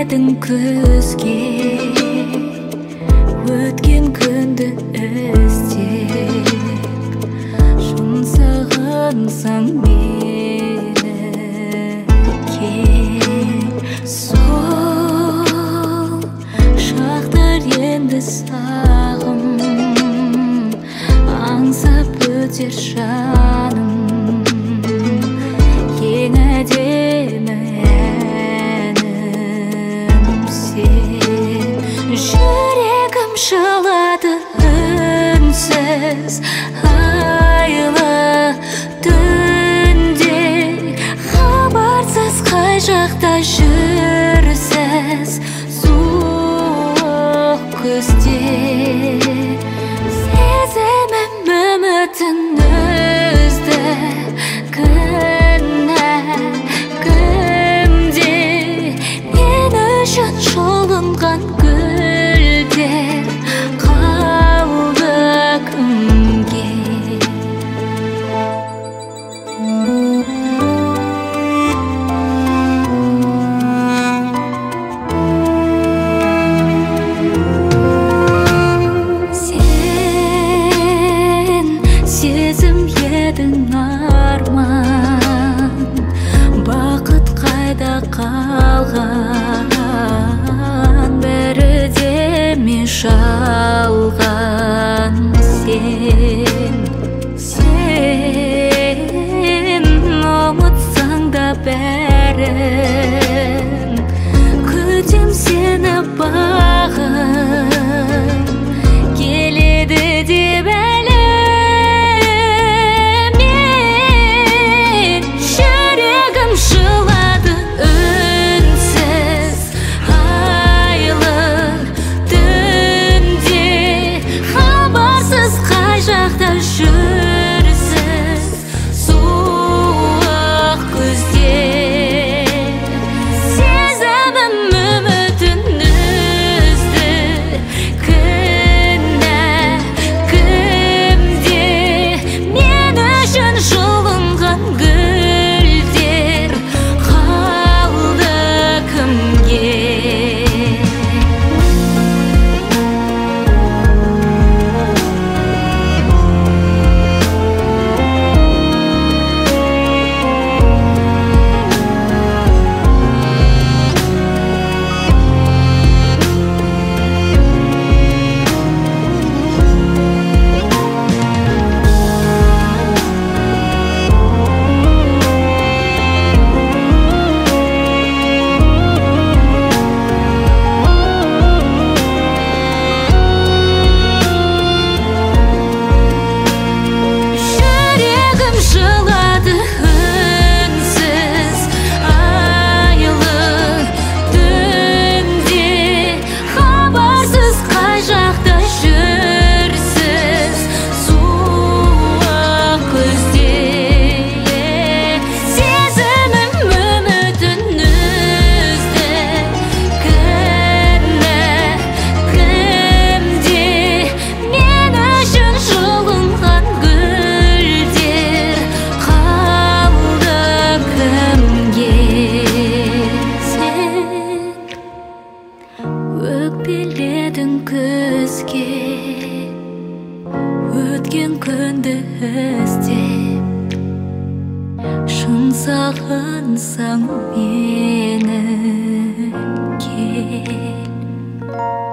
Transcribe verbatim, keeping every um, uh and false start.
едің көзге, өткен күнді іздеп, шын сағынсаң мені кел. Сол шақтар енді сағым аңсап өтер жаным. Ең әдемі әнім сен. Жүрегім жылады үнсіз айлы түнде, хабарсыз қай жақта жүрсіз суық күзде. Сезімім үмітін үзді, кінә кімде? Мен үшін жұлынған гүлдер қалды кімге? Сезім едің арман, бақыт қайда қалған? Бәрі де ме жалған? Сен, сен ұмытсаң да бәрін, күтем сені бағым келеді деп әлі. Жылады үнсіз айлы түнде, хабарсыз қай жақта жүрсіз суық күзде. Сезімім үмітін үзді, кінә кімде? Мен үшін жұлынған гүлдер қалды кімге? Жылады үнсіз айлы түнде, хабарсыз қай жақта жүрсіз суық күзде. Сезімім үмітін үзді, кінә кімде? Мен үшін жұлынған гүлдер қалды кімге? Сен өкпеледің көзге, өткен күнді іздеп, шын сағынсаң мені кел.